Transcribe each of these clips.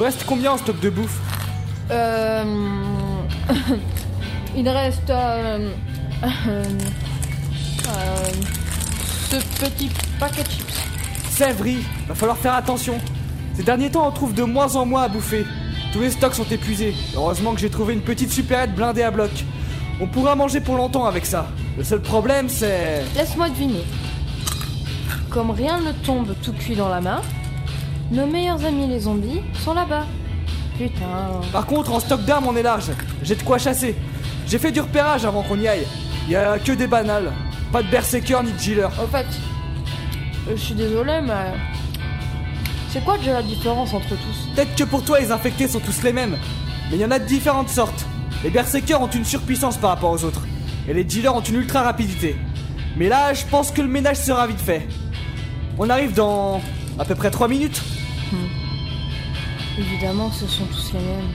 nous reste combien en stock de bouffe? Il reste... ce petit paquet de chips. Sévry, va falloir faire attention. Ces derniers temps, on trouve de moins en moins à bouffer. Tous les stocks sont épuisés. Heureusement que j'ai trouvé une petite supérette blindée à bloc. On pourra manger pour longtemps avec ça. Le seul problème, c'est... Laisse-moi deviner. Comme rien ne tombe tout cuit dans la main, nos meilleurs amis les zombies sont là-bas. Putain. Par contre, en stock d'armes, on est large. J'ai de quoi chasser. J'ai fait du repérage avant qu'on y aille. Y a que des banals. Pas de berserker ni de healer. Au fait, je suis désolé, mais... C'est quoi déjà la différence entre tous? Peut-être que pour toi, les infectés sont tous les mêmes. Mais il y en a de différentes sortes. Les berserkers ont une surpuissance par rapport aux autres. Et les dealers ont une ultra rapidité. Mais là, je pense que le ménage sera vite fait. On arrive dans... à peu près 3 minutes. Évidemment, ce sont tous les mêmes.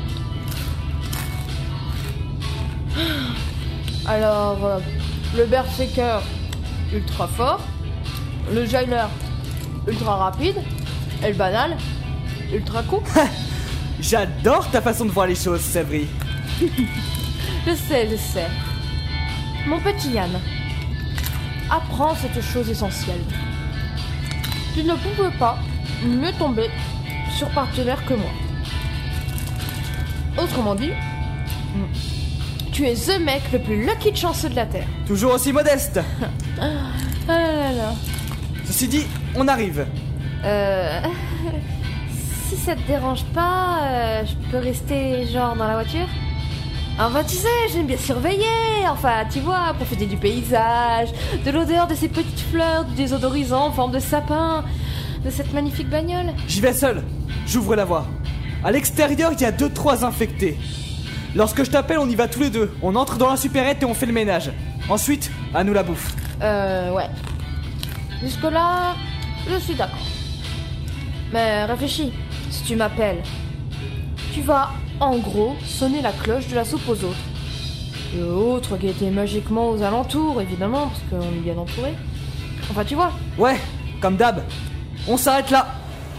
Alors, le berserker, ultra fort. Le jailer, ultra rapide. Et le banal, ultra con. J'adore ta façon de voir les choses, Sévry. Je sais. Mon petit Yann, apprends cette chose essentielle. Tu ne pouvais pas mieux tomber sur partenaire que moi. Autrement dit, tu es the mec le plus lucky de chanceux de la Terre. Toujours aussi modeste. Ah là là. Ceci dit, on arrive. Si ça te dérange pas, je peux rester genre dans la voiture? Enfin, tu sais, j'aime bien surveiller. Enfin, tu vois, profiter du paysage, de l'odeur de ces petites fleurs, du désodorisant en forme de sapin, de cette magnifique bagnole. J'y vais seul. J'ouvre la voie. À l'extérieur, il y a 2-3 infectés. Lorsque je t'appelle, on y va tous les deux. On entre dans la supérette et on fait le ménage. Ensuite, à nous la bouffe. Ouais. Jusque-là, je suis d'accord. Mais réfléchis, si tu m'appelles, tu vas, en gros, sonner la cloche de la soupe aux autres. Et aux autres qui étaient magiquement aux alentours, évidemment, parce qu'on est bien entouré. Enfin, tu vois. Ouais, comme d'hab. On s'arrête là.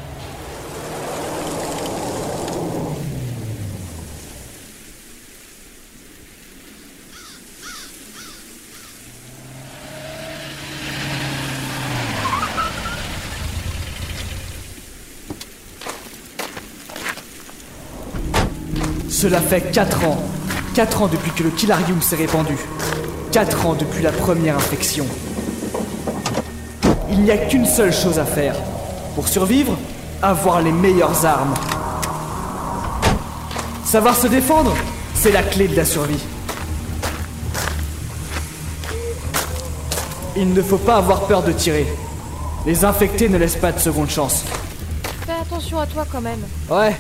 Cela fait 4 ans. 4 ans depuis que le Killarium s'est répandu. 4 ans depuis la première infection. Il n'y a qu'une seule chose à faire. Pour survivre, avoir les meilleures armes. Savoir se défendre, c'est la clé de la survie. Il ne faut pas avoir peur de tirer. Les infectés ne laissent pas de seconde chance. Fais attention à toi quand même. Ouais.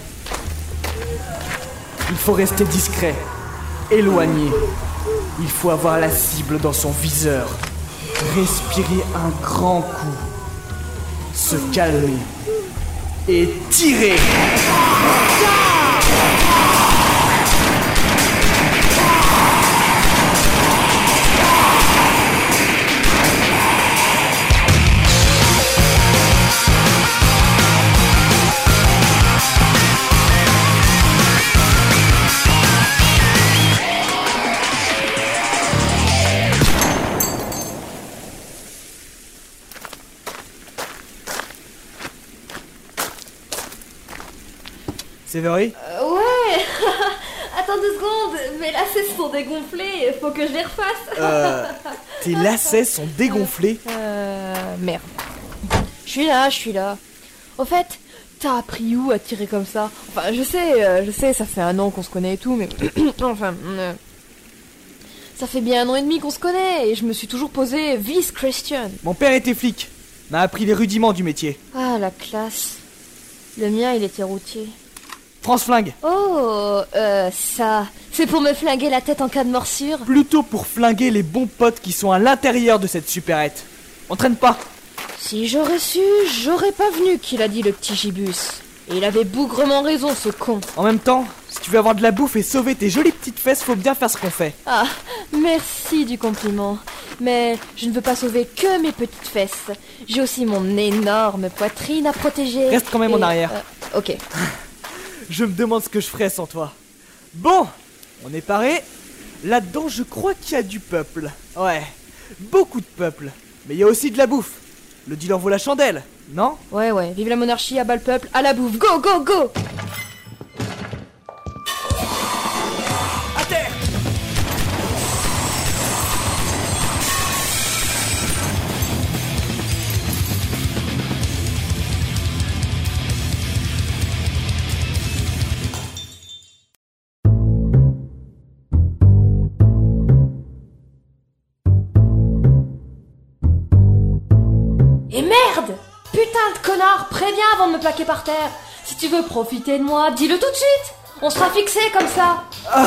Il faut rester discret, éloigné. Il faut avoir la cible dans son viseur. Respirer un grand coup. Se calmer. Et tirer. Sévry ? Ouais. Attends 2 secondes, mes lacets sont dégonflés, faut que je les refasse. Tes lacets sont dégonflés ? Merde. Je suis là. Au fait, t'as appris où à tirer comme ça? Enfin, je sais, ça fait 1 an qu'on se connaît et tout, mais... enfin... ça fait bien 1 an et demi qu'on se connaît, et je me suis toujours posé vice Christian. Mon père était flic. M'a appris les rudiments du métier. Ah, la classe. Le mien, il était routier. France Flingue. Oh, ça... C'est pour me flinguer la tête en cas de morsure? Plutôt pour flinguer les bons potes qui sont à l'intérieur de cette supérette. On traîne pas. Si j'aurais su, j'aurais pas venu, qu'il a dit le petit Gibus. Et il avait bougrement raison, ce con. En même temps, si tu veux avoir de la bouffe et sauver tes jolies petites fesses, faut bien faire ce qu'on fait. Ah, merci du compliment. Mais je ne veux pas sauver que mes petites fesses. J'ai aussi mon énorme poitrine à protéger. Reste quand même en arrière. Ok. Je me demande ce que je ferais sans toi. Bon, on est paré. Là-dedans, je crois qu'il y a du peuple. Ouais, beaucoup de peuple. Mais il y a aussi de la bouffe. Le dealer vaut la chandelle, non? Ouais, vive la monarchie, abat le peuple, à la bouffe, go, go, go! À terre! Et merde! Putain de connard, préviens avant de me plaquer par terre. Si tu veux profiter de moi, dis-le tout de suite. On sera fixés comme ça.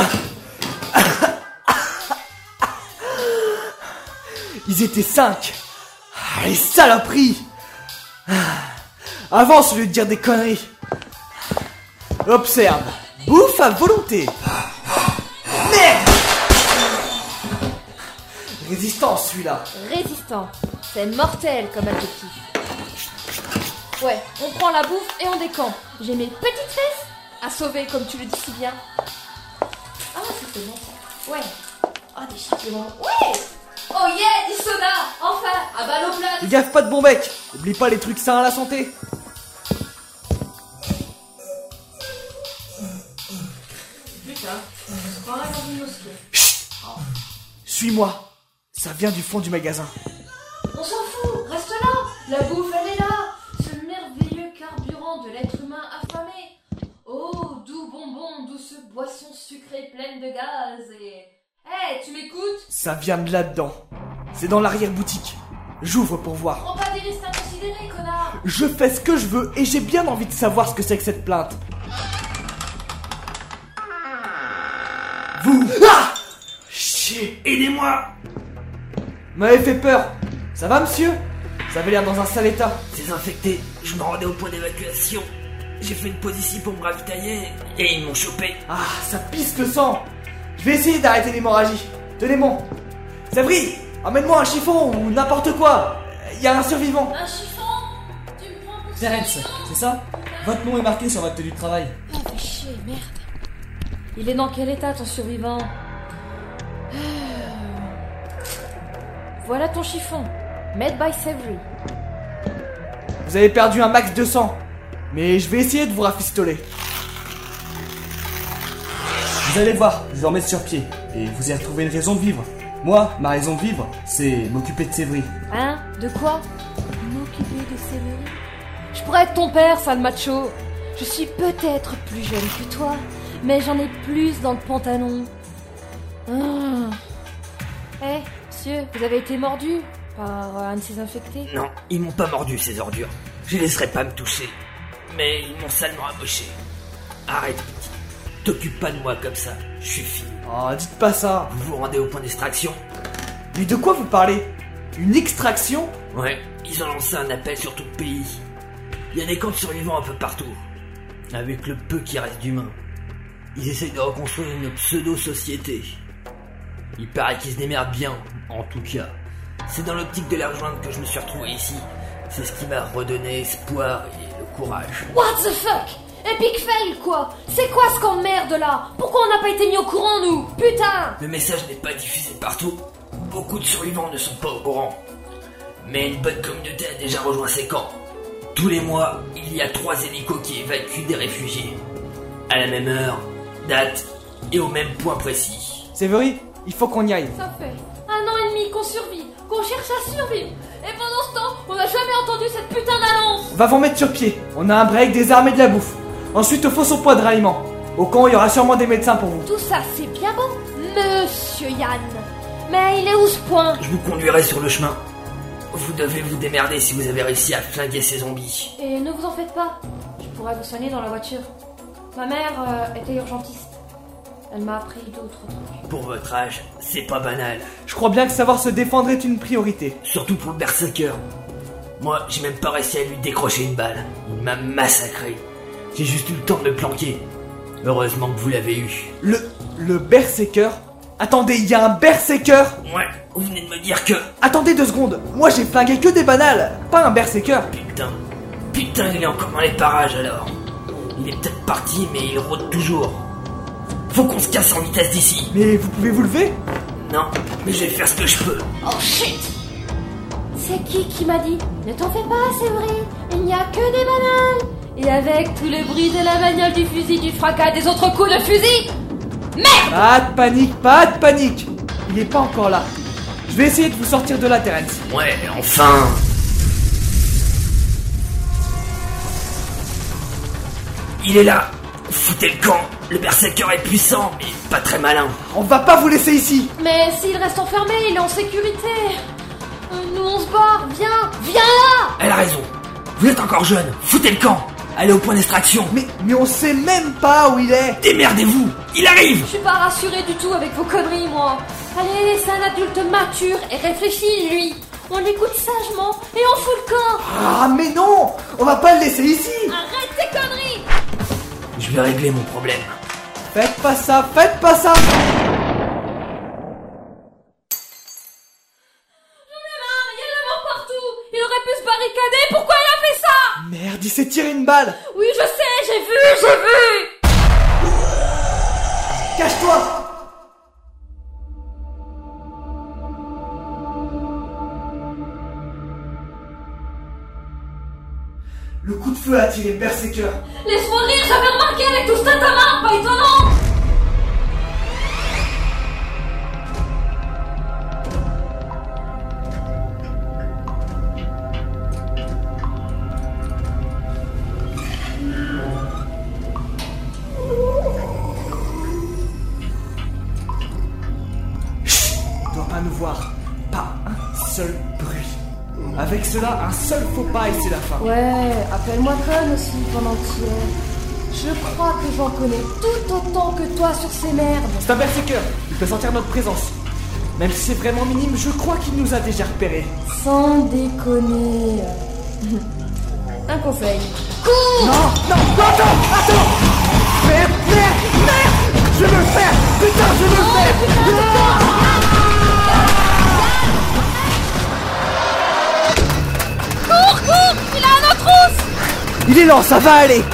Ils étaient 5. Les saloperies. Avance au lieu de dire des conneries. Observe. Bouffe à volonté. Merde. Résistant celui-là. Résistant. C'est mortel comme adjectif. Ouais, on prend la bouffe et on décampe. J'ai mes petites fesses à sauver, comme tu le dis si bien. Ah, c'était bon ça. Ouais. Ah, des suppléments. Ouais. Oh yeah, du soda. Enfin, à balle au plat. Fais gaffe, pas de bon bec. Oublie pas les trucs sains à la santé. Putain, je croirais dans une mosquée. Chut. Suis-moi. Ça vient du fond du magasin. On s'en fout, reste là. La bouffe, elle est là. Ce merveilleux carburant de l'être humain affamé. Oh, doux bonbon, douce boisson sucrée pleine de gaz et... Hé, tu m'écoutes? Ça vient de là-dedans. C'est dans l'arrière-boutique. J'ouvre pour voir. Prends pas des risques inconsidérés, connard. Je fais ce que je veux et j'ai bien envie de savoir ce que c'est que cette plainte. Vous... Ah! Chier, aidez-moi! M'avez fait peur. Ça va, monsieur? Ça avait l'air dans un sale état. Désinfecté, je me rendais au point d'évacuation. J'ai fait une pause ici pour me ravitailler et ils m'ont chopé. Ah, ça pisse le sang. Je vais essayer d'arrêter l'hémorragie. Tenez bon. Sabri, emmène-moi un chiffon ou n'importe quoi. Il y a un survivant. Un chiffon? Tu me prends pour Terence, c'est ça? Votre nom est marqué sur votre tenue de travail. Oh, fais chier, merde. Il est dans quel état, ton survivant? Voilà ton chiffon. Made by Savory. Vous avez perdu un max de sang. Mais je vais essayer de vous rafistoler. Vous allez voir, je vais remettre sur pied. Et vous y retrouvez une raison de vivre. Moi, ma raison de vivre, c'est m'occuper de Sévry. Hein? De quoi? M'occuper de Sévry? Je pourrais être ton père, sale macho. Je suis peut-être plus jeune que toi, mais j'en ai plus dans le pantalon. Monsieur, vous avez été mordu par un de ces infectés? Non, ils m'ont pas mordu ces ordures. Je les laisserai pas me toucher. Mais ils m'ont salement amoché. Arrête, petit. T'occupe pas de moi comme ça. Je suis fini. Oh, dites pas ça. Vous vous rendez au point d'extraction? Mais de quoi vous parlez? Une extraction? Ouais, ils ont lancé un appel sur tout le pays. Il y a des camps de survivants un peu partout. Avec le peu qui reste d'humains. Ils essayent de reconstruire une pseudo-société. Il paraît qu'ils se démerdent bien, en tout cas. C'est dans l'optique de les rejoindre que je me suis retrouvé ici. C'est ce qui m'a redonné espoir et le courage. What the fuck? Epic fail, quoi? C'est quoi ce camp de merde là? Pourquoi on n'a pas été mis au courant, nous? Putain! Le message n'est pas diffusé partout. Beaucoup de survivants ne sont pas au courant. Mais une bonne communauté a déjà rejoint ces camps. Tous les mois, il y a 3 hélicos qui évacuent des réfugiés. À la même heure, date et au même point précis. Sévry, il faut qu'on y aille. Ça fait 1 an et demi qu'on survit, qu'on cherche à survivre. Et pendant ce temps, on n'a jamais entendu cette putain d'annonce. Va vous mettre sur pied. On a un break, des armes et de la bouffe. Ensuite, faut son poids de ralliement. Au camp, il y aura sûrement des médecins pour vous. Tout ça, c'est bien beau, Monsieur Yann. Mais il est où ce point? Je vous conduirai sur le chemin. Vous devez vous démerder si vous avez réussi à flinguer ces zombies. Et ne vous en faites pas. Je pourrais vous soigner dans la voiture. Ma mère était urgentiste. Elle m'a appris d'autres trucs. Pour votre âge, c'est pas banal. Je crois bien que savoir se défendre est une priorité. Surtout pour le berserker. Moi, j'ai même pas réussi à lui décrocher une balle. Il m'a massacré. J'ai juste eu le temps de me planquer. Heureusement que vous l'avez eu. Le berserker? Attendez, il y a un berserker? Ouais, vous venez de me dire que... Attendez 2 secondes. Moi, j'ai flingué que des banales, pas un berserker. Putain, il est encore dans les parages alors. Il est peut-être parti, mais il rôde toujours. Faut qu'on se casse en vitesse d'ici. Mais vous pouvez vous lever? Non, mais je vais faire ce que je peux. Oh shit! C'est qui m'a dit? Ne t'en fais pas, c'est vrai, il n'y a que des bananes! Et avec tout le bruit de la bagnole, du fusil, du fracas, des autres coups de fusil! Merde! Pas de panique! Il est pas encore là. Je vais essayer de vous sortir de là, Terence. Ouais, enfin. Il est là. Foutez le camp. Le berserker est puissant, mais pas très malin. On va pas vous laisser ici! Mais s'il reste enfermé, il est en sécurité! Nous on se barre, viens là! Elle a raison. Vous êtes encore jeune. Foutez le camp. Allez au point d'extraction. Mais on sait même pas où il est! Démerdez-vous. Il arrive. Je suis pas rassurée du tout avec vos conneries, moi! Allez, c'est un adulte mature et réfléchi, lui! On l'écoute sagement et on fout le camp! Ah mais non! On va pas le laisser ici! Arrête tes conneries! Je vais régler mon problème. Faites pas ça! Faites pas ça! J'en ai marre, il y a de la mort partout! Il aurait pu se barricader, pourquoi il a fait ça? Merde, il s'est tiré une balle! Oui, je sais, j'ai vu! Cache-toi! Le coup de feu a tiré le berserker. Laisse-moi rire, j'avais remarqué avec tout ce tatama, pas étonnant! Il doit pas nous voir. Pas un seul bruit. Avec cela, un seul faux pas et c'est la fin. Ouais, appelle-moi conne aussi pendant qu'il est. Je crois que j'en connais tout autant que toi sur ces merdes. C'est un berserker. Il peut sentir notre présence. Même si c'est vraiment minime, je crois qu'il nous a déjà repérés. Sans déconner. Un conseil. Cours! Non, attends! Merde! Je veux le faire! Putain, je veux le faire! Cours! Il a un autre trousse! Il est lent, ça va aller!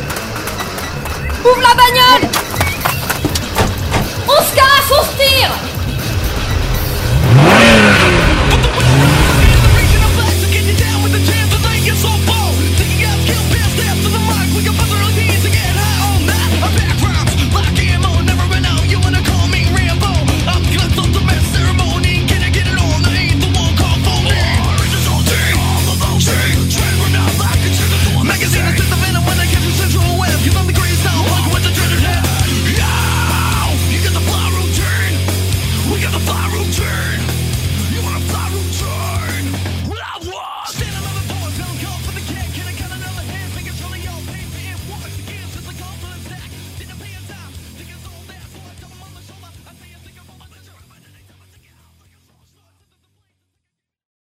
Ouvre la bagnole! On se casse, on se tire!